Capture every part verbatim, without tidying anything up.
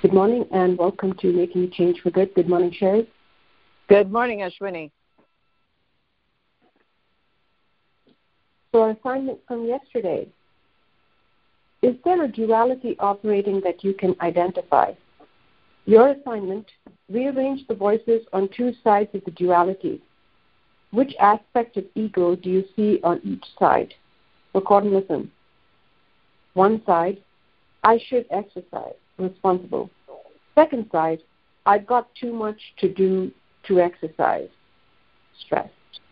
Good morning and welcome to Making a Change for Good. Good morning, Sherry. Good morning, Ashwini. So our assignment from yesterday. Is there a duality operating that you can identify? Your assignment, rearrange the voices on two sides of the duality. Which aspect of ego do you see on each side? Record and listen. One side, I should exercise, responsible. Second side, I've got too much to do to exercise, stressed.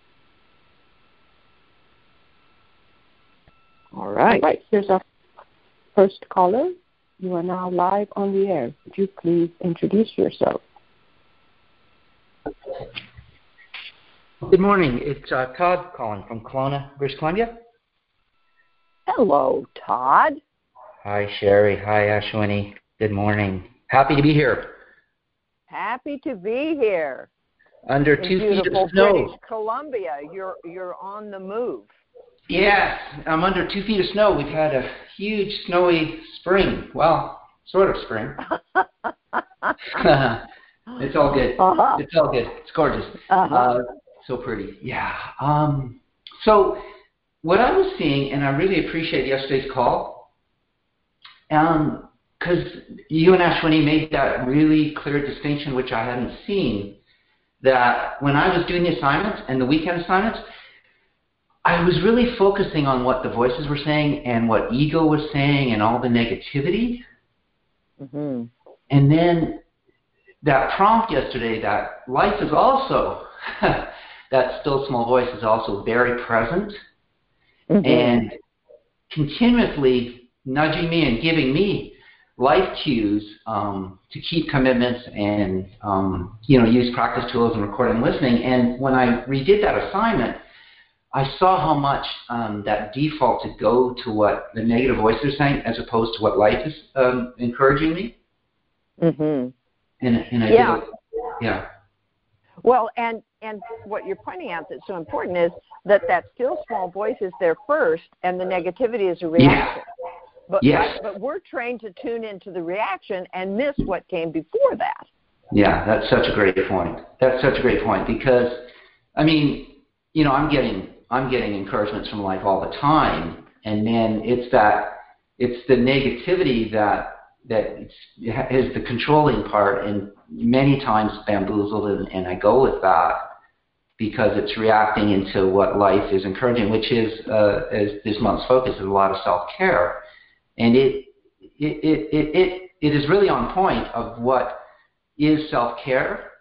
All right. All right, here's our first caller. You are now live on the air. Would you please introduce yourself? Good morning. It's uh, Todd calling from Kelowna, British Columbia. Hello, Todd. Hi, Sherry. Hi, Ashwini. Good morning. Happy to be here. Happy to be here. Under In two feet beautiful of snow. British Columbia, you're you're on the move. Yes, I'm under two feet of snow. We've had a huge snowy spring. Well, sort of spring. It's all good. Uh-huh. It's all good. It's gorgeous. Uh-huh. Uh, so pretty. Yeah. Um, so what I was seeing, and I really appreciate yesterday's call, um, because you and Ashwini made that really clear distinction, which I hadn't seen, that when I was doing the assignments and the weekend assignments, I was really focusing on what the voices were saying and what ego was saying and all the negativity. Mm-hmm. And then that prompt yesterday, that life is also, that still small voice is also very present Mm-hmm. and continuously nudging me and giving me life cues um, to keep commitments and, um, you know, use practice tools and recording and listening. And when I redid that assignment, I saw how much um, that default to go to what the negative voices are saying as opposed to what life is um, encouraging me. Mm-hmm. And, and I Yeah. did it. Yeah. Well, and and what you're pointing out that's so important is that that still small voice is there first, and the negativity is a reaction. Yeah. But Yes. but we're trained to tune into the reaction and miss what came before that. Yeah, that's such a great point. That's such a great point because, I mean, you know, I'm getting I'm getting encouragements from life all the time, and then it's that it's the negativity that that it's, is the controlling part, and many times bamboozled, and, and I go with that because it's reacting into what life is encouraging, which is, uh, as this month's focus is a lot of self-care, and it it it it it, it is really on point of what is self-care,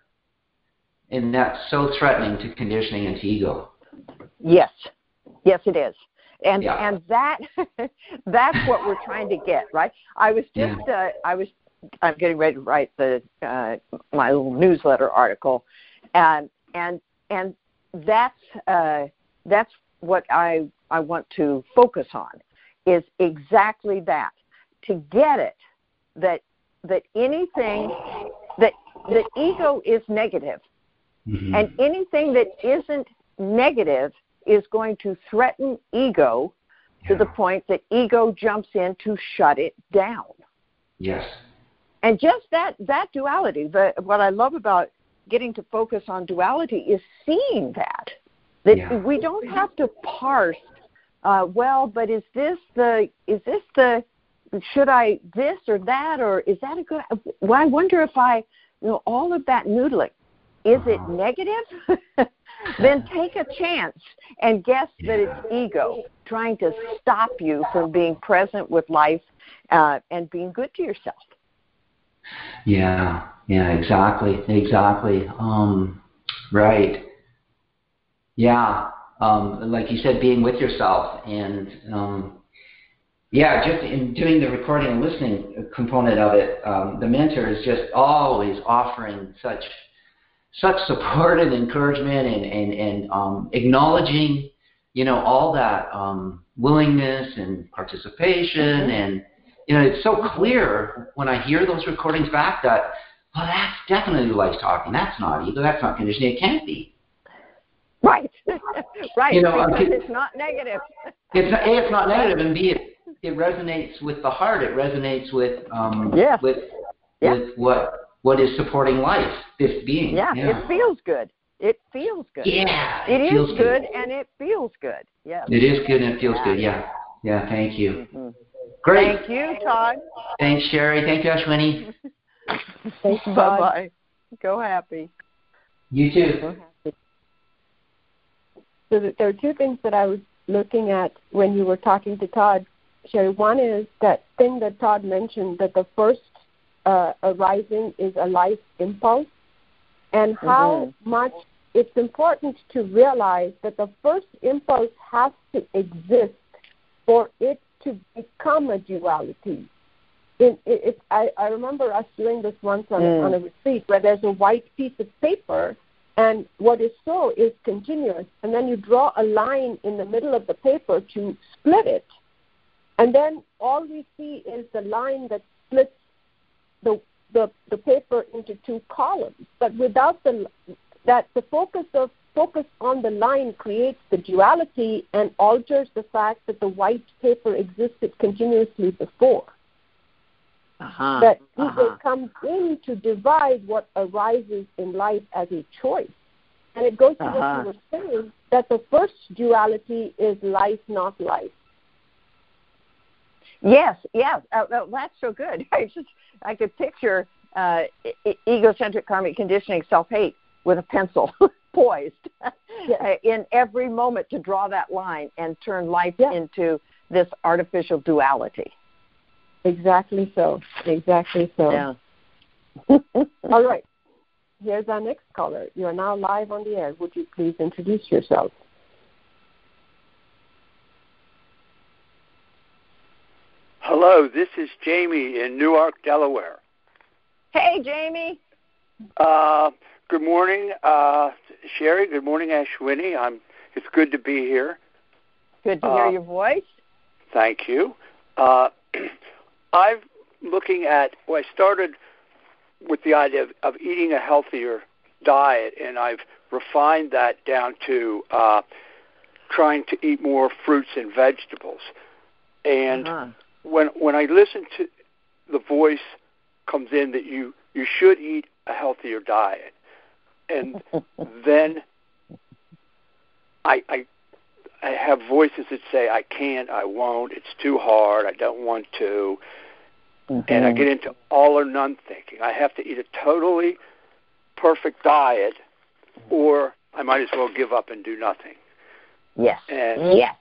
and that's so threatening to conditioning and to ego. Yes, yes, it is, and Yeah. and that that's what we're trying to get, right? I was just Yeah. uh, I was I'm getting ready to write the uh, my little newsletter article, and and and that's uh, that's what I I want to focus on is exactly that, to get it that that anything that that ego is negative, Mm-hmm. and anything that isn't negative is going to threaten ego to Yeah. the point that ego jumps in to shut it down. Yes. And just that, that duality, the, what I love about getting to focus on duality is seeing that, that Yeah. we don't have to parse, uh, well, but is this the, is this the, should I this or that, or is that a good, well, I wonder if I, you know, all of that noodling, is it negative? Then take a chance and guess Yeah. that it's ego trying to stop you from being present with life uh, and being good to yourself. Yeah, yeah, exactly, exactly. Um, right. Yeah, um, like you said, being with yourself, and um, yeah, just in doing the recording and listening component of it, um, the mentor is just always offering such such support and encouragement, and and and um, acknowledging, you know, all that um, willingness and participation, Mm-hmm. and you know, it's so clear when I hear those recordings back that, well, that's definitely life talking. That's not ego. That's not conditioning. It can't be. Right, right. You know, because could, it's not negative. It's not, A, it's not negative, and B, it, it resonates with the heart. It resonates with um, Yes. with yeah. with what what is supporting life, this being. Yeah, yeah. it feels good. It feels good. Yeah, it, it feels is good, good, and it feels good. Yes. It is good and it feels yeah. good. Yeah, yeah. Thank you. Mm-hmm. Great. Thank you, Todd. Thanks, Sherry. Thank you, Ashwini. Thanks, Bye Todd. bye. Go happy. You too. Go happy. So there are two things that I was looking at when you were talking to Todd, Sherry. One is that thing that Todd mentioned, that the first uh, arising is a life impulse, and how mm-hmm. much it's important to realize that the first impulse has to exist for it to become a duality. It, it, it, I, I remember us doing this once on, mm. on a retreat where there's a white piece of paper, and what is so is continuous, and then you draw a line in the middle of the paper to split it, and then all we see is the line that splits the the, the paper into two columns. But without the that the focus of focus on the line creates the duality and alters the fact that the white paper existed continuously before. Uh-huh. That uh-huh. ego comes in to divide what arises in life as a choice. And it goes to uh-huh. what you were saying, that the first duality is life, not life. Yes, yes. Uh, that's so good. I just I could picture uh, e- egocentric karmic conditioning, self-hate, with a pencil poised yes. in every moment to draw that line and turn life yes. into this artificial duality. Exactly so. Exactly so. Yeah. All right. Here's our next caller. You are now live on the air. Would you please introduce yourself? Hello, this is Jamie in Newark, Delaware. Hey, Jamie. Uh, good morning, uh, Sherry. Good morning, Ashwini. I'm. It's good to be here. Good to uh, hear your voice. Thank you. Uh, I'm looking at. Well, I started with the idea of, of eating a healthier diet, and I've refined that down to uh, trying to eat more fruits and vegetables. And uh-huh. when when I listen to the voice comes in that you, you should eat a healthier diet, and then I, I I have voices that say I can't, I won't, it's too hard, I don't want to, mm-hmm. and I get into all or none thinking. I have to eat a totally perfect diet, or I might as well give up and do nothing. Yes. And, yes.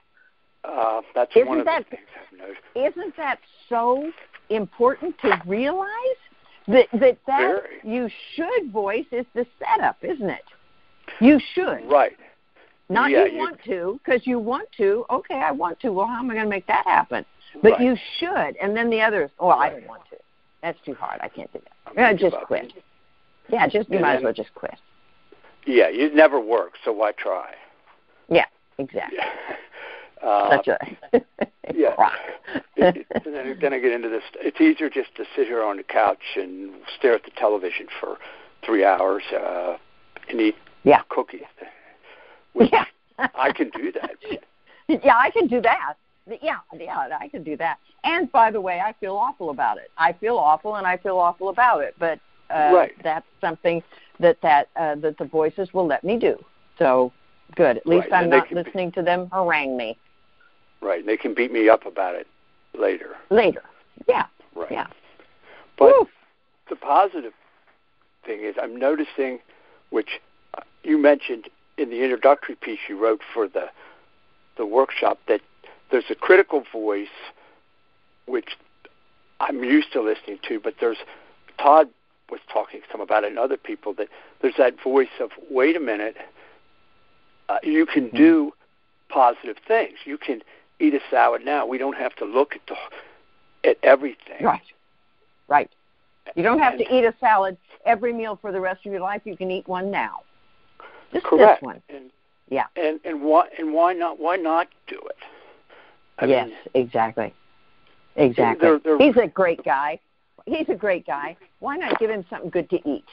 Uh, that's isn't one of that, the things I've noticed. Isn't that so important to realize? That that, that Very. You should voice is the setup, isn't it? You should. Right. Not yeah, you, you want to, because you want to. Okay, I want to. Well, how am I going to make that happen? But right. you should. And then the others, oh, right. I don't want to. That's too hard. I can't do that. Yeah, just quit. It. Yeah, just you and might then, as well just quit. Yeah, it never works, so why try? Yeah, exactly. Yeah. Uh, Such a yeah. crock. it, it, then, then I get into this. It's easier just to sit here on the couch and stare at the television for three hours uh, and eat yeah. cookies. Which yeah. I can do that. Yeah, I can do that. Yeah, yeah, I can do that. And by the way, I feel awful about it. I feel awful, and I feel awful about it. But uh, right. that's something that that uh, that the voices will let me do. So good. At least right. I'm not listening be- to them harangue me. Right. They can beat me up about it later. Later. Yeah. Right. Yeah. But Woo. The positive thing is I'm noticing, which you mentioned in the introductory piece you wrote for the the workshop, that there's a critical voice, which I'm used to listening to, but there's, Todd was talking some about it and other people, that there's that voice of, wait a minute, uh, you can mm-hmm. do positive things. You can eat a salad now. We don't have to look at the, at everything. Right. Right. You don't have and, to eat a salad every meal for the rest of your life. You can eat one now. Just correct. This one. And, yeah. And and why and why not why not do it? I yes, mean, exactly. Exactly. They're, they're, He's a great guy. He's a great guy. Why not give him something good to eat?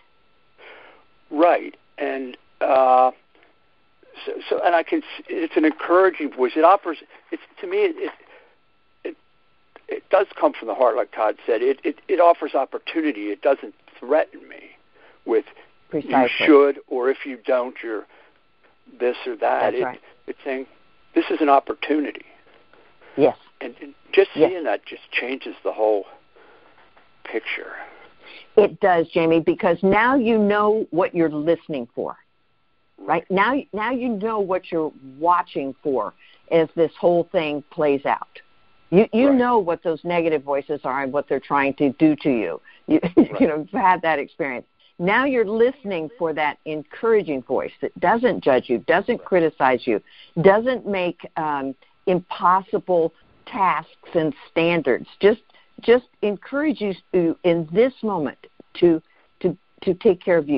Right. And uh, so, so and I can. It's an encouraging voice. It offers. It's to me. It. it, it it does come from the heart, like Todd said. It, it, it offers opportunity. It doesn't threaten me with Precisely. you should, or if you don't, you're this or that. That's it, right. It's saying this is an opportunity. Yes. And, and just yes. seeing that just changes the whole picture. It does, Jamie, because now you know what you're listening for, right? Now, now you know what you're watching for as this whole thing plays out. You you right. know what those negative voices are and what they're trying to do to you. You, right. you know, you've had that experience. Now you're listening for that encouraging voice that doesn't judge you, doesn't criticize you, doesn't make um, impossible tasks and standards. Just just encourages you in this moment to to to take care of you.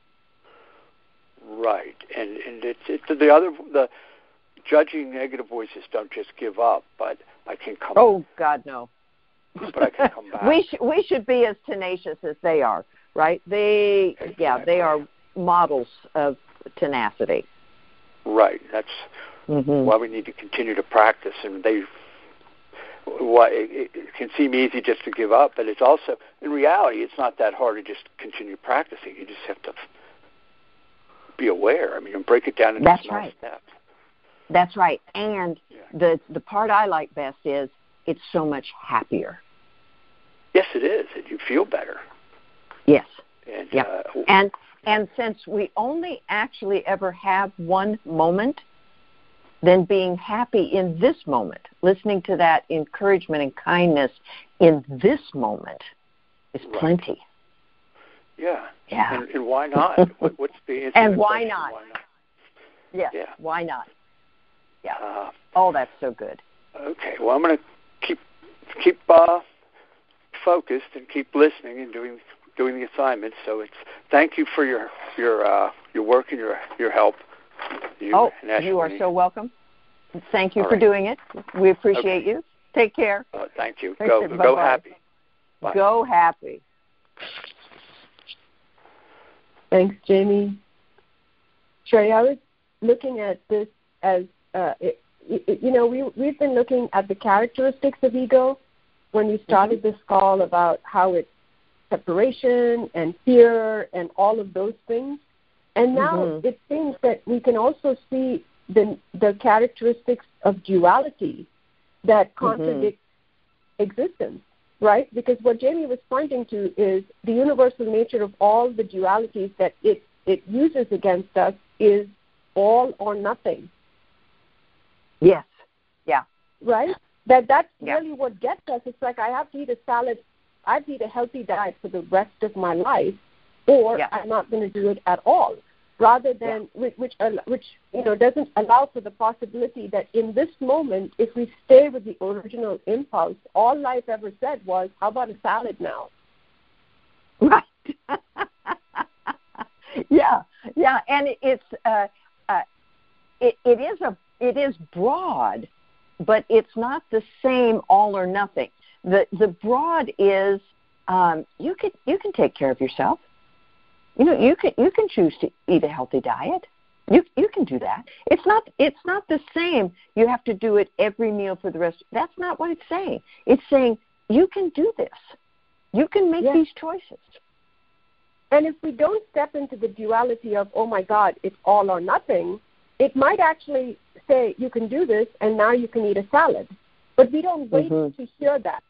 Right, and and it's, it's the other the judging negative voices don't just give up, but I can come. Oh God, no. But I can come back. we should we should be as tenacious as they are, right? They exactly. yeah they are models of tenacity. Right. That's mm-hmm. why we need to continue to practice, and they. Why it, it can seem easy just to give up, but it's also, in reality, it's not that hard to just continue practicing. You just have to be aware. I mean, and break it down into That's small right. steps. That's right. And yeah. the the part I like best is it's so much happier. Yes, it is. You feel better. Yes. And yeah. uh, and and since we only actually ever have one moment, then being happy in this moment, listening to that encouragement and kindness in this moment is right. plenty. Yeah. Yeah. And, and why not? what, what's the answer? And to the why question, not? Why not? Yes. Yeah. Why not? Yeah. Uh, oh, that's so good. Okay. Well, I'm going to keep keep uh, focused and keep listening and doing doing the assignments. So it's thank you for your your uh, your work and your your help. You oh, you are so welcome. Thank you All for right. doing it. We appreciate okay. you. Take care. Uh, thank you. Thanks, Go bye-bye. go happy. Bye. Go happy. Thanks, Jamie. Sherry, I was looking at this as, uh, it, it, you know, we, we've been looking at the characteristics of ego when we started mm-hmm. this call about how it's separation and fear and all of those things. And now mm-hmm. it seems that we can also see the the characteristics of duality that contradict mm-hmm. existence, right? Because what Jamie was pointing to is the universal nature of all the dualities that it, it uses against us is all or nothing. Yes. Yeah. Right? That that's yeah. really what gets us. It's like I have to eat a salad, I have to eat a healthy diet for the rest of my life, or yeah. I'm not going to do it at all. Rather than yeah. which, which, which you know doesn't allow for the possibility that in this moment, if we stay with the original impulse, all life ever said was, "How about a salad now?" Right. yeah, yeah, and it's uh, uh, it, it is a it is broad, but it's not the same all or nothing. The the broad is um, you can you can take care of yourself. You know, you can you can choose to eat a healthy diet. You you can do that. It's not it's not the same. You have to do it every meal for the rest. That's not what it's saying. It's saying you can do this. You can make yes. these choices. And if we don't step into the duality of, oh my God, it's all or nothing, it might actually say you can do this and now you can eat a salad. But we don't wait mm-hmm. to hear that.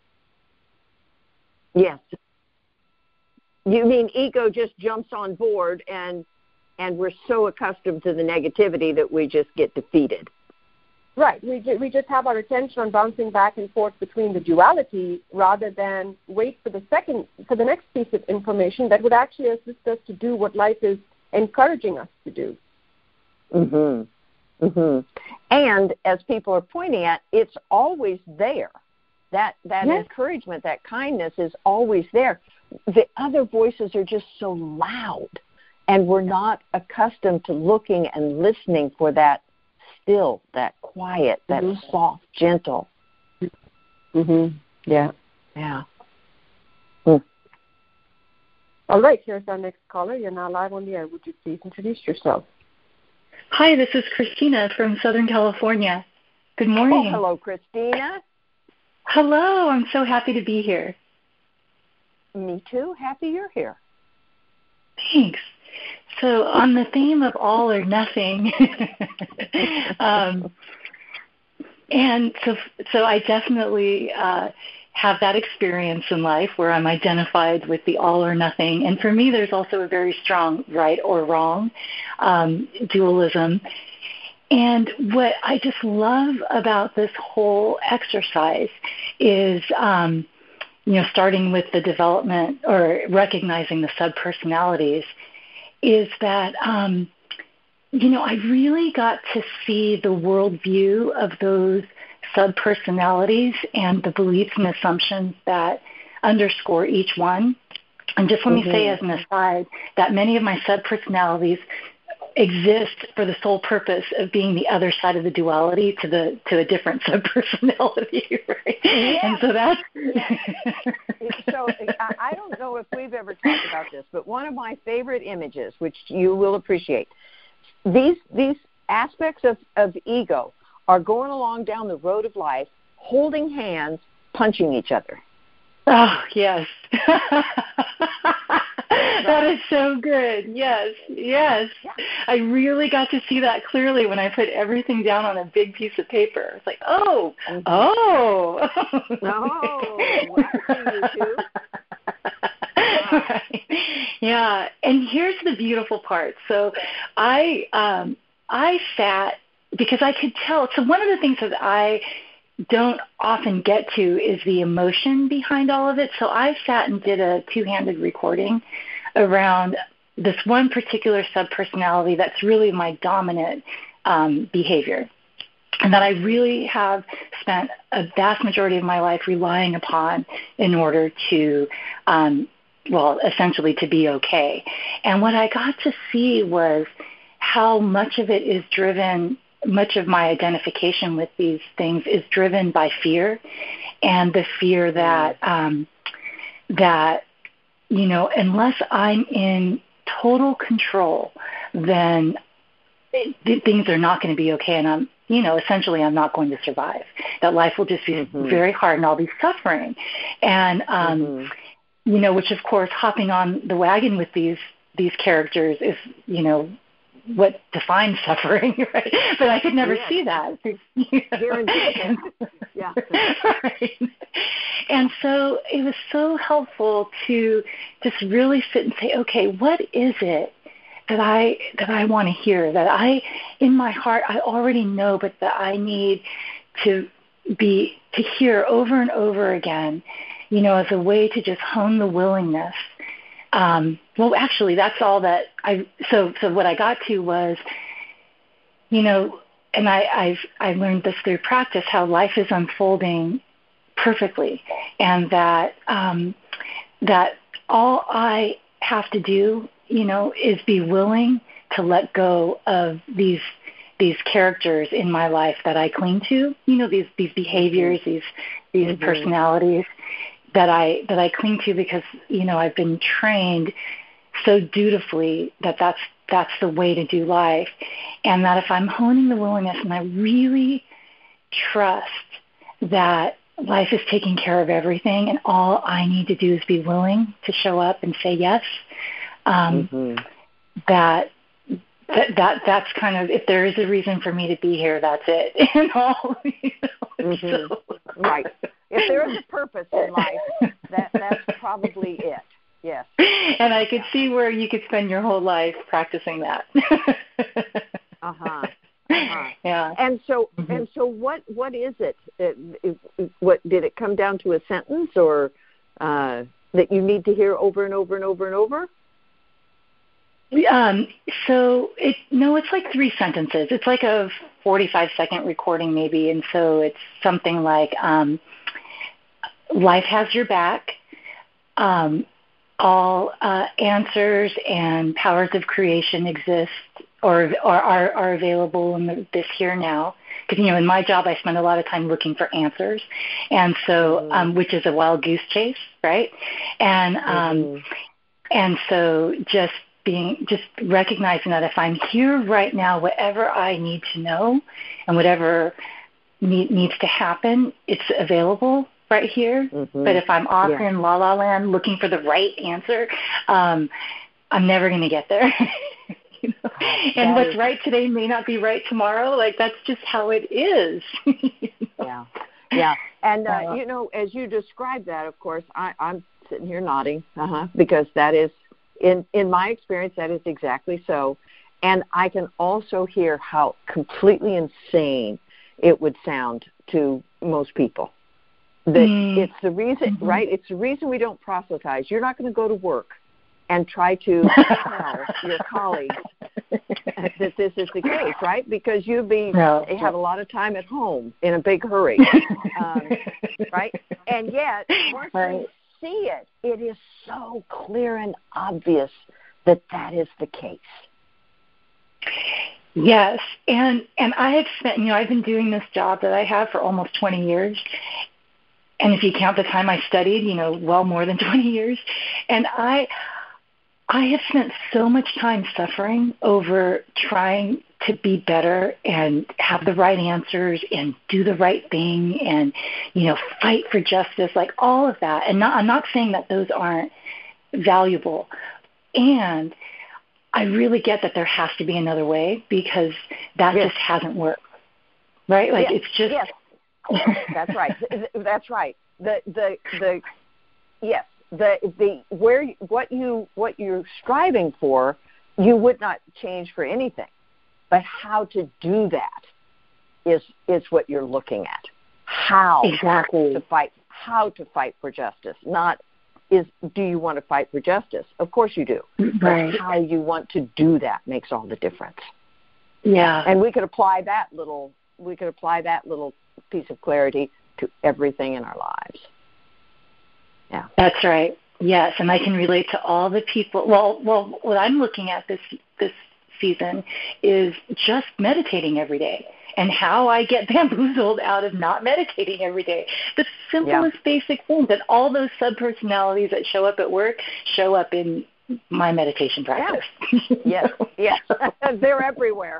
Yes. You mean ego just jumps on board and and we're so accustomed to the negativity that we just get defeated. Right. We ju- we just have our attention on bouncing back and forth between the duality rather than wait for the second for the next piece of information that would actually assist us to do what life is encouraging us to do. Mhm. Mhm. And as people are pointing at, it's always there. That that yes. encouragement, that kindness is always there. The other voices are just so loud, and we're not accustomed to looking and listening for that still, that quiet, that mm-hmm. soft, gentle. Mhm. Yeah. Yeah. Mm. All right, here's our next caller. You're now live on the air. Would you please introduce yourself? Hi, this is Christina from Southern California. Good morning. Oh, hello, Christina. Hello, I'm so happy to be here. Me too. Happy you're here. Thanks. So on the theme of all or nothing, um, and so so I definitely uh, have that experience in life where I'm identified with the all or nothing. And for me, there's also a very strong right or wrong um, dualism. And what I just love about this whole exercise is, um, you know, starting with the development or recognizing the subpersonalities, is that, um, you know, I really got to see the worldview of those subpersonalities and the beliefs and assumptions that underscore each one. And just let mm-hmm. me say as an aside that many of my subpersonalities exist for the sole purpose of being the other side of the duality to the to a different subpersonality, right? Yes. And so that's so I don't know if we've ever talked about this, but one of my favorite images, which you will appreciate, these these aspects of, of ego are going along down the road of life, holding hands, punching each other. Oh, yes. That is so good. Yes, yes. I really got to see that clearly when I put everything down on a big piece of paper. It's like, oh, mm-hmm. oh. Oh, I see you too. Right. Yeah, and here's the beautiful part. So I, um, I sat, because I could tell. So one of the things that I don't often get to is the emotion behind all of it. So I sat and did a two-handed recording around this one particular subpersonality that's really my dominant um, behavior, and that I really have spent a vast majority of my life relying upon in order to, um, well, essentially to be okay. And what I got to see was how much of it is driven, much of my identification with these things is driven by fear, and the fear that um, that you know, unless I'm in total control, then it, things are not going to be okay, and I'm, you know, essentially I'm not going to survive. That life will just be mm-hmm. very hard, and I'll be suffering, and um, mm-hmm. you know, which of course, hopping on the wagon with these these characters is, you know, what defines suffering, right? But I could never yeah. see that. Guaranteed. Yeah. Right. And so it was so helpful to just really sit and say, okay, what is it that I that I want to hear, that I, in my heart, I already know, but that I need to be to hear over and over again, you know, as a way to just hone the willingness. Um, well, actually, that's all that I. So, so what I got to was, you know, and I, I've I learned this through practice, how life is unfolding perfectly, and that um, that all I have to do, you know, is be willing to let go of these these characters in my life that I cling to, you know, these these behaviors, these these mm-hmm. personalities that I that I cling to because, you know, I've been trained so dutifully that that's that's the way to do life, and that if I'm honing the willingness and I really trust that life is taking care of everything and all I need to do is be willing to show up and say yes, um, mm-hmm. that that that that's kind of, if there is a reason for me to be here, that's it. You know? You know? Mm-hmm. So. Right. If there is a purpose in life, that that's probably it. Yes. And I could yeah. see where you could spend your whole life practicing that. uh-huh. Uh-huh. Yeah. And so, mm-hmm. and so, what what is it? It, it? What did it come down to? A sentence, or uh, that you need to hear over and over and over and over? Um, so it no, it's like three sentences. It's like a forty-five second recording, maybe, and so it's something like, um, "Life has your back. Um, all uh, answers and powers of creation exist or, or are, are available in the, this here now." Because, you know, in my job, I spend a lot of time looking for answers, and so um, which is a wild goose chase, right? And um, mm-hmm. and so just being just recognizing that if I'm here right now, whatever I need to know and whatever need, needs to happen, it's available right here. Mm-hmm. But if I'm off yeah. in La La Land looking for the right answer, um, I'm never going to get there. You know? oh, and what's is... right today may not be right tomorrow. Like, that's just how it is. You know? Yeah, yeah. And, uh, uh, you know, as you describe that, of course, I, I'm sitting here nodding, uh-huh, because that is, in, in my experience, that is exactly so. And I can also hear how completely insane it would sound to most people. That mm. It's the reason, mm-hmm. right? It's the reason we don't proselytize. You're not going to go to work and try to tell your colleagues that this is the case, right? Because you'd be no. have a lot of time at home in a big hurry, um, right? And yet, once right. we see it, it is so clear and obvious that that is the case. Yes, and and I have spent, you know, I've been doing this job that I have for almost twenty years, and if you count the time I studied, you know, well more than twenty years, and I I have spent so much time suffering over trying to be better and have the right answers and do the right thing and, you know, fight for justice, like all of that. And not, I'm not saying that those aren't valuable. And I really get that there has to be another way because that yes. just hasn't worked. Right? Like yes. it's just yes. That's right. That's right. The the the yes. The the where what you what you're striving for, you would not change for anything, but how to do that is is what you're looking at. How exactly to fight? How to fight for justice? Not is do you want to fight for justice? Of course you do. Right. But how you want to do that makes all the difference. Yeah. And we could apply that little we could apply that little piece of clarity to everything in our lives. Yeah. That's right. Yes, and I can relate to all the people. Well, well, what I'm looking at this this season is just meditating every day and how I get bamboozled out of not meditating every day. The simplest yeah. basic things, and all those subpersonalities that show up at work show up in my meditation practice. Yeah. Yes, yes. They're everywhere.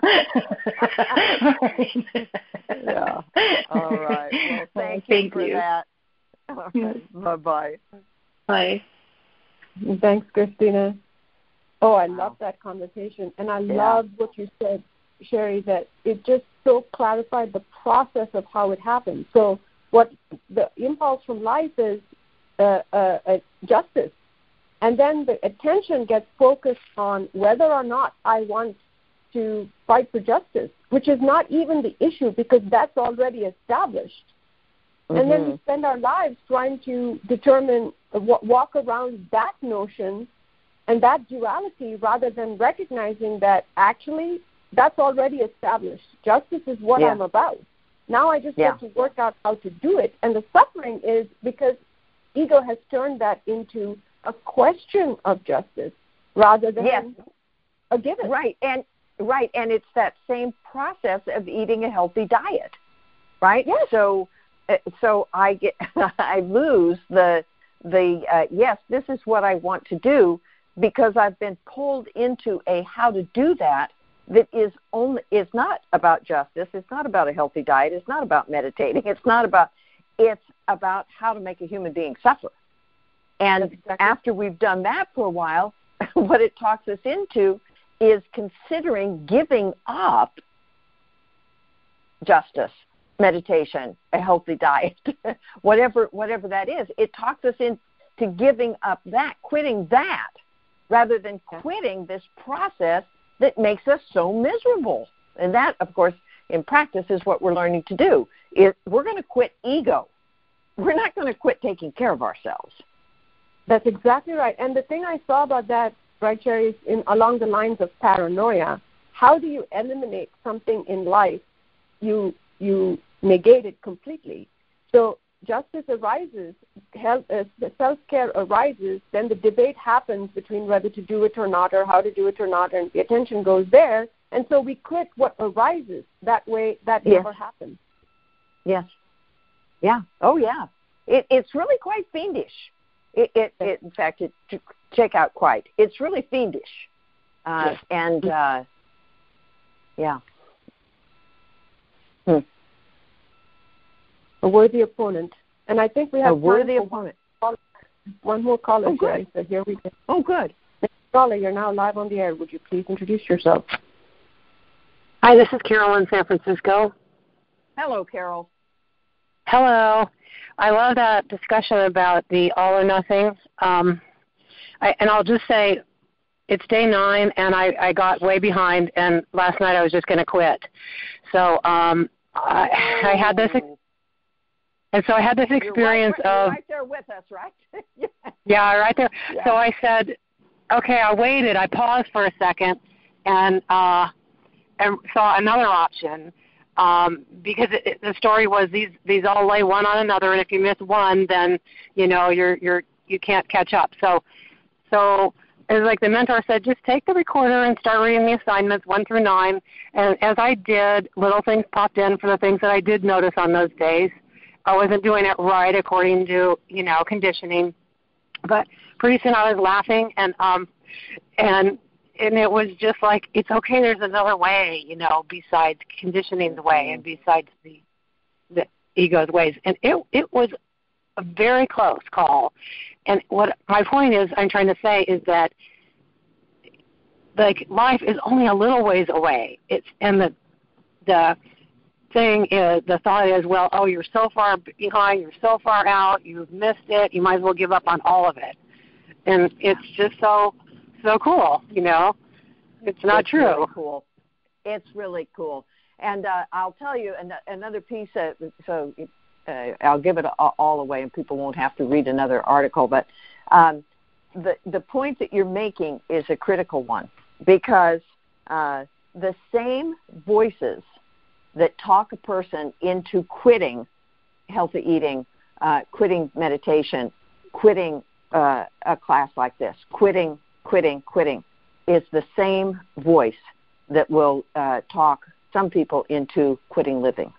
Yeah. All right. Well, thank, thank you for you. that. All right. Bye-bye. Bye. Thanks, Christina. Oh, I wow. love that conversation. And I yeah. love what you said, Sherry, that it just so clarified the process of how it happens. So what the impulse from life is uh, uh, uh, justice. And then the attention gets focused on whether or not I want to fight for justice, which is not even the issue because that's already established. Mm-hmm. And then we spend our lives trying to determine, uh, walk around that notion and that duality rather than recognizing that actually that's already established. Justice is what yeah. I'm about. Now I just yeah. have to work out how to do it. And the suffering is because ego has turned that into a question of justice rather than yes. a given. Right, and right, and it's that same process of eating a healthy diet, right? Yes. So, uh, so I get, I lose the the uh, yes, this is what I want to do because I've been pulled into a how to do that that is only is not about justice. It's not about a healthy diet. It's not about meditating. It's not about. It's about how to make a human being suffer. And exactly. after we've done that for a while, what it talks us into is considering giving up justice, meditation, a healthy diet, whatever whatever that is. It talks us into giving up that, quitting that, rather than quitting this process that makes us so miserable. And that, of course, in practice is what we're learning to do. Is we're going to quit ego. We're not going to quit taking care of ourselves. That's exactly right. And the thing I saw about that, right, Sherry, is in, along the lines of paranoia. How do you eliminate something in life? You you negate it completely. So justice arises, health, uh, self-care arises, then the debate happens between whether to do it or not or how to do it or not, and the attention goes there. And so we quit what arises. That way, that yes. never happens. Yes. Yeah. Oh, yeah. It, it's really quite fiendish. It, it, it, in fact, it, check out quite. It's really fiendish. Uh, yes. And, uh, yeah. Hmm. A worthy opponent. And I think we have a worthy time opponent. For one more caller, Oh, good. Sherry, so here we go. Oh, good. Next caller, you're now live on the air. Would you please introduce yourself? Hi, this is Carol in San Francisco. Hello, Carol. Hello. I love that discussion about the all or nothing. Um, I, and I'll just say it's day nine, and I, I got way behind, and last night I was just going to quit. So um, I, I had this, and so I had this experience you're right, of you're right there with us, right? yeah. yeah, right there. Yeah. So I said, okay, I waited. I paused for a second, and uh, and saw another option. Um, because it, it, the story was these these all lay one on another, and if you miss one, then you know you're you're you can't catch up. So so it was like the mentor said, just take the recorder and start reading the assignments one through nine. And as I did, little things popped in for the things that I did notice on those days. I wasn't doing it right according to you know conditioning, but pretty soon I was laughing and um and. And it was just like, it's okay, there's another way, you know, besides conditioning the way and besides the the ego's ways. And it it was a very close call. And what my point is, I'm trying to say is that, like, life is only a little ways away. It's and the the thing is, the thought is, well, oh, you're so far behind, you're so far out, you've missed it, you might as well give up on all of it. And it's just so... so cool, you know. It's not it's true. Really cool. It's really cool. And uh, I'll tell you an- another piece. Of, so uh, I'll give it all, all away, and people won't have to read another article. But um, the the point that you're making is a critical one, because uh, the same voices that talk a person into quitting healthy eating, uh, quitting meditation, quitting uh, a class like this, quitting. Quitting, quitting is the same voice that will uh, talk some people into quitting living.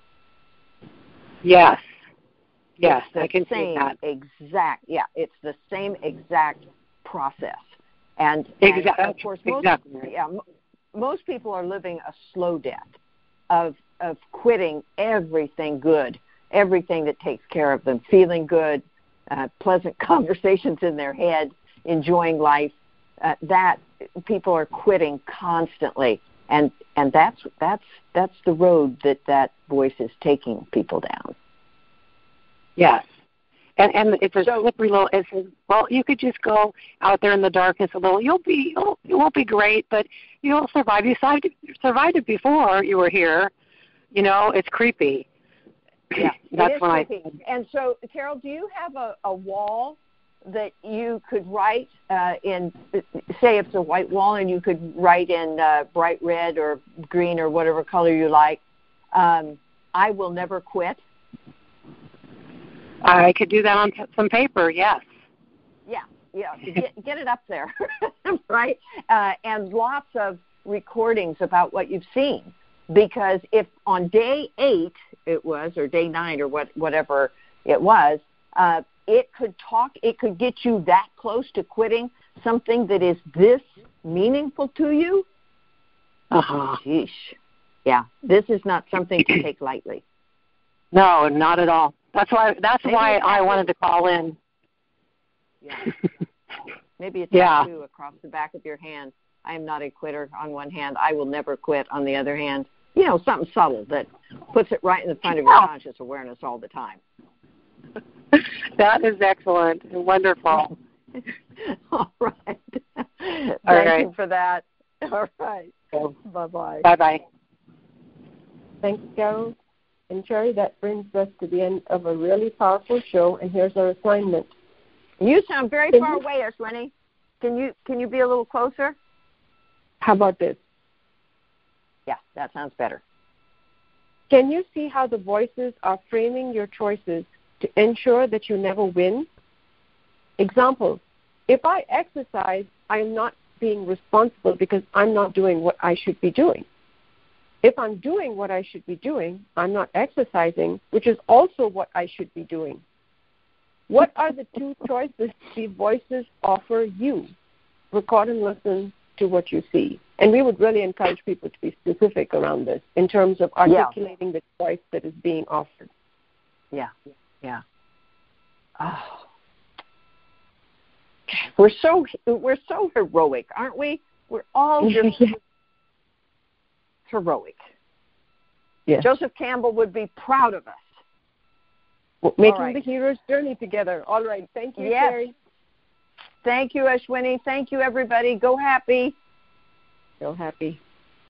Yes. Yes, it's the I can same see that. Exact, yeah, it's the same exact process. And, exactly. and of course, most, exactly. yeah, m- most people are living a slow death of of quitting everything good, everything that takes care of them, feeling good, uh, pleasant conversations in their head, enjoying life. Uh, that people are quitting constantly, and and that's that's that's the road that that voice is taking people down. Yes, and and it's a so, slippery little. It says, well, you could just go out there in the darkness a little. You'll be you'll, you won't be great, but you'll survive. You survived, survived it before you were here. You know, it's creepy. Yeah, that's it is when creepy. I. And so, Carol, do you have a, a wall that you could write uh, in, say it's a white wall, and you could write in uh, bright red or green or whatever color you like, um, I will never quit? I could do that on t- some paper, yes. Yeah, yeah, get, get it up there, right? Uh, and lots of recordings about what you've seen. Because if on day eight it was, or day nine or what, whatever it was, uh, it could talk, it could get you that close to quitting something that is this meaningful to you. Uh-huh. Sheesh. Yeah, this is not something to take lightly. No, not at all. That's why That's Maybe why I tattoo. wanted to call in. Yeah. Maybe a Yeah. tattoo across the back of your hand. I am not a quitter on one hand. I will never quit on the other hand. You know, something subtle that puts it right in the front of your conscious awareness all the time. That is excellent and wonderful. All right. Thank All right. you for that. All right. Bye-bye. Bye-bye. Thanks, Carol. And Sherry, that brings us to the end of a really powerful show, and here's our assignment. You sound very Can far you, away, Ashwini. Can you can you be a little closer? How about this? Yeah, that sounds better. Can you see how the voices are framing your choices to ensure that you never win? Example, if I exercise, I am not being responsible because I'm not doing what I should be doing. If I'm doing what I should be doing, I'm not exercising, which is also what I should be doing. What are the two choices the voices offer you? Record and listen to what you see. And we would really encourage people to be specific around this in terms of articulating yeah. the choice that is being offered. Yeah, yeah. Oh. We're so we're so heroic, aren't we? We're all just yeah. heroic. Yes. Joseph Campbell would be proud of us. Well, making right. the hero's journey together. All right. Thank you, yes. Sherry. Thank you, Ashwini. Thank you, everybody. Go happy. Go happy.